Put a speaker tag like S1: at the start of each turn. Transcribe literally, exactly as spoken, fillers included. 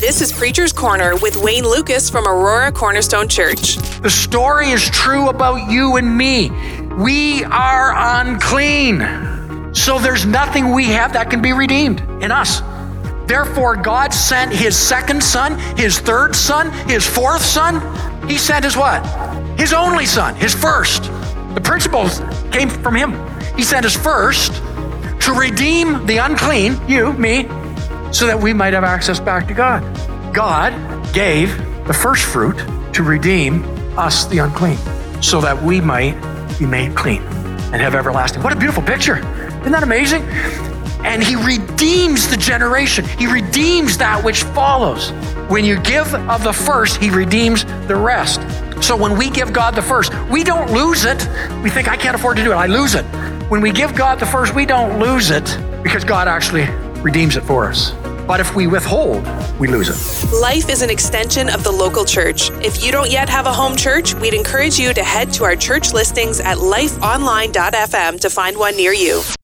S1: This is Preacher's Corner with Wayne Lucas from Aurora Cornerstone Church.
S2: The story is true about you and me. We are unclean. So there's nothing we have that can be redeemed in us. Therefore, God sent his second son, his third son, his fourth son. He sent his what? His only son, his first. The principles came from him. He sent his first to redeem the unclean, you, me, so that we might have access back to God. God gave the first fruit to redeem us, the unclean, so that we might be made clean and have everlasting. What a beautiful picture. Isn't that amazing? And he redeems the generation. He redeems that which follows. When you give of the first, he redeems the rest. So when we give God the first, we don't lose it. We think, I can't afford to do it, I lose it. When we give God the first, we don't lose it because God actually redeems it for us. But if we withhold, we lose it.
S1: Life is an extension of the local church. If you don't yet have a home church, we'd encourage you to head to our church listings at life online dot f m to find one near you.